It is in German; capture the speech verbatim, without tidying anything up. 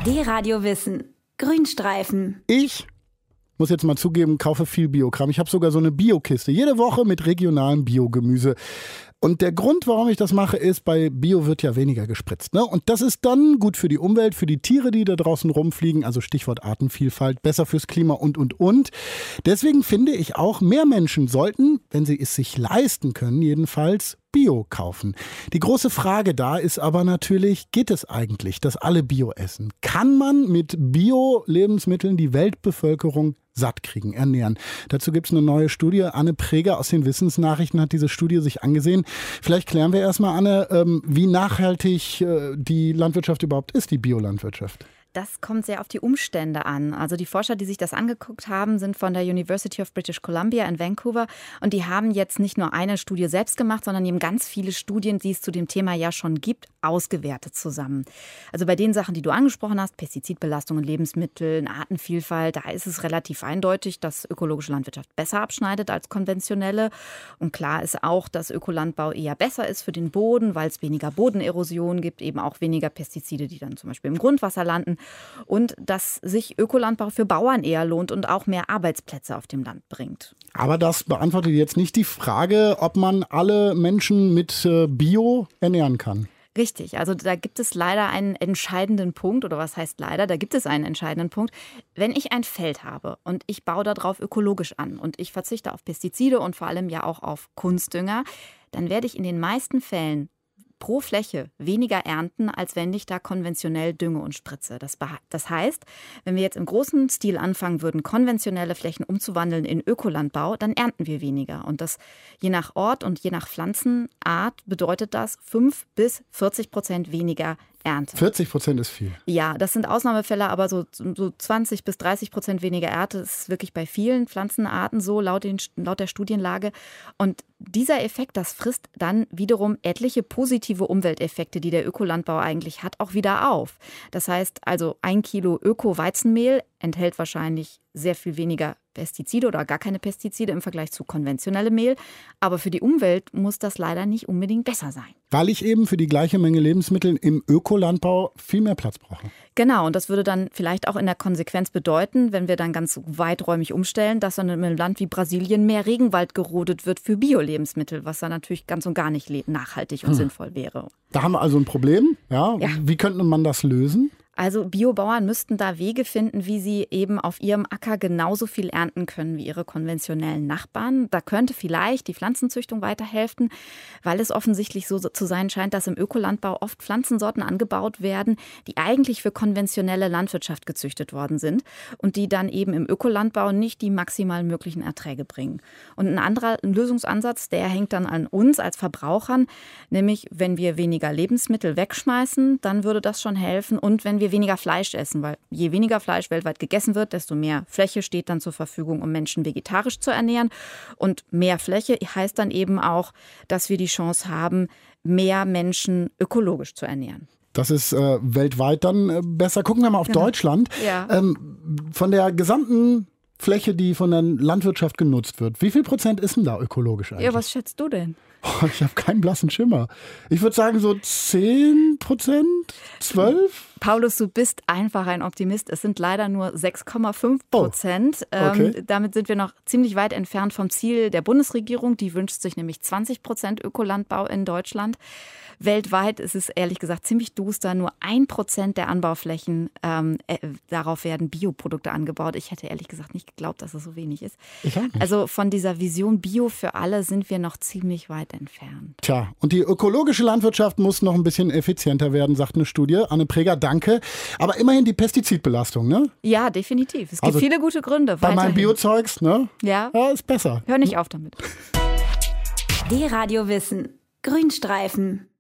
D-Radio Wissen. Grünstreifen. Ich muss jetzt mal zugeben, kaufe viel Biokram. Ich habe sogar so eine Biokiste. Jede Woche mit regionalem Biogemüse. Und der Grund, warum ich das mache, ist, bei Bio wird ja weniger gespritzt. Ne? Und das ist dann gut für die Umwelt, für die Tiere, die da draußen rumfliegen. Also Stichwort Artenvielfalt, besser fürs Klima und, und, und. Deswegen finde ich auch, mehr Menschen sollten, wenn sie es sich leisten können, jedenfalls Bio kaufen. Die große Frage da ist aber natürlich, geht es eigentlich, dass alle Bio essen? Kann man mit Bio-Lebensmitteln die Weltbevölkerung satt kriegen, ernähren? Dazu gibt es eine neue Studie. Anne Preger aus den Wissensnachrichten hat diese Studie sich angesehen. Vielleicht klären wir erstmal, Anne, ähm, wie nachhaltig äh, die Landwirtschaft überhaupt ist, die Biolandwirtschaft. Das kommt sehr auf die Umstände an. Also die Forscher, die sich das angeguckt haben, sind von der University of British Columbia in Vancouver. Und die haben jetzt nicht nur eine Studie selbst gemacht, sondern die haben ganz viele Studien, die es zu dem Thema ja schon gibt, ausgewertet zusammen. Also bei den Sachen, die du angesprochen hast, Pestizidbelastung in Lebensmitteln, Artenvielfalt, da ist es relativ eindeutig, dass ökologische Landwirtschaft besser abschneidet als konventionelle. Und klar ist auch, dass Ökolandbau eher besser ist für den Boden, weil es weniger Bodenerosion gibt, eben auch weniger Pestizide, die dann zum Beispiel im Grundwasser landen. Und dass sich Ökolandbau für Bauern eher lohnt und auch mehr Arbeitsplätze auf dem Land bringt. Aber das beantwortet jetzt nicht die Frage, ob man alle Menschen mit Bio ernähren kann. Richtig, also da gibt es leider einen entscheidenden Punkt, oder was heißt leider, da gibt es einen entscheidenden Punkt. Wenn ich ein Feld habe und ich baue darauf ökologisch an und ich verzichte auf Pestizide und vor allem ja auch auf Kunstdünger, dann werde ich in den meisten Fällen pro Fläche weniger ernten, als wenn ich da konventionell dünge und spritze. Das, das heißt, wenn wir jetzt im großen Stil anfangen würden, konventionelle Flächen umzuwandeln in Ökolandbau, dann ernten wir weniger. Und das je nach Ort und je nach Pflanzenart bedeutet das fünf bis vierzig Prozent weniger Ernte. vierzig Prozent ist viel. Ja, das sind Ausnahmefälle, aber so, so zwanzig bis dreißig Prozent weniger Ernte ist wirklich bei vielen Pflanzenarten so, laut, den, laut der Studienlage. Und dieser Effekt, das frisst dann wiederum etliche positive Umwelteffekte, die der Ökolandbau eigentlich hat, auch wieder auf. Das heißt also, ein Kilo Öko-Weizenmehl enthält wahrscheinlich sehr viel weniger Pestizide oder gar keine Pestizide im Vergleich zu konventionellem Mehl. Aber für die Umwelt muss das leider nicht unbedingt besser sein. Weil ich eben für die gleiche Menge Lebensmittel im Ökolandbau viel mehr Platz brauche. Genau, und das würde dann vielleicht auch in der Konsequenz bedeuten, wenn wir dann ganz weiträumig umstellen, dass dann in einem Land wie Brasilien mehr Regenwald gerodet wird für Bio-Lebensmittel, was dann natürlich ganz und gar nicht nachhaltig und hm. sinnvoll wäre. Da haben wir also ein Problem. Ja? Ja. Wie könnte man das lösen? Also Biobauern müssten da Wege finden, wie sie eben auf ihrem Acker genauso viel ernten können wie ihre konventionellen Nachbarn. Da könnte vielleicht die Pflanzenzüchtung weiterhelfen, weil es offensichtlich so zu sein scheint, dass im Ökolandbau oft Pflanzensorten angebaut werden, die eigentlich für konventionelle Landwirtschaft gezüchtet worden sind und die dann eben im Ökolandbau nicht die maximal möglichen Erträge bringen. Und ein anderer Lösungsansatz, der hängt dann an uns als Verbrauchern, nämlich wenn wir weniger Lebensmittel wegschmeißen, dann würde das schon helfen, und wenn wir weniger Fleisch essen, weil je weniger Fleisch weltweit gegessen wird, desto mehr Fläche steht dann zur Verfügung, um Menschen vegetarisch zu ernähren. Und mehr Fläche heißt dann eben auch, dass wir die Chance haben, mehr Menschen ökologisch zu ernähren. Das ist äh, weltweit dann äh, besser. Gucken wir mal auf genau. Deutschland. Ja. Ähm, von der gesamten Fläche, die von der Landwirtschaft genutzt wird, wie viel Prozent ist denn da ökologisch eigentlich? Ja, was schätzt du denn? Oh, ich habe keinen blassen Schimmer. Ich würde sagen so zehn Prozent, zwölf? Paulus, du bist einfach ein Optimist. Es sind leider nur sechs Komma fünf Prozent. Oh, okay. ähm, damit sind wir noch ziemlich weit entfernt vom Ziel der Bundesregierung. Die wünscht sich nämlich zwanzig Prozent Ökolandbau in Deutschland. Weltweit ist es ehrlich gesagt ziemlich duster. Nur ein Prozent der Anbauflächen, ähm, äh, darauf werden Bioprodukte angebaut. Ich hätte ehrlich gesagt nicht geglaubt, dass es so wenig ist. Ich auch nicht. Also von dieser Vision Bio für alle sind wir noch ziemlich weit entfernt. Tja, und die ökologische Landwirtschaft muss noch ein bisschen effizienter werden, sagt eine Studie. Anne Preger, danke. Aber immerhin die Pestizidbelastung, ne? Ja, definitiv. Es gibt also viele gute Gründe. Bei meinem Biozeugs, ne? Ja. Ja, ist besser. Hör nicht auf damit. D-Radio Wissen. Grünstreifen.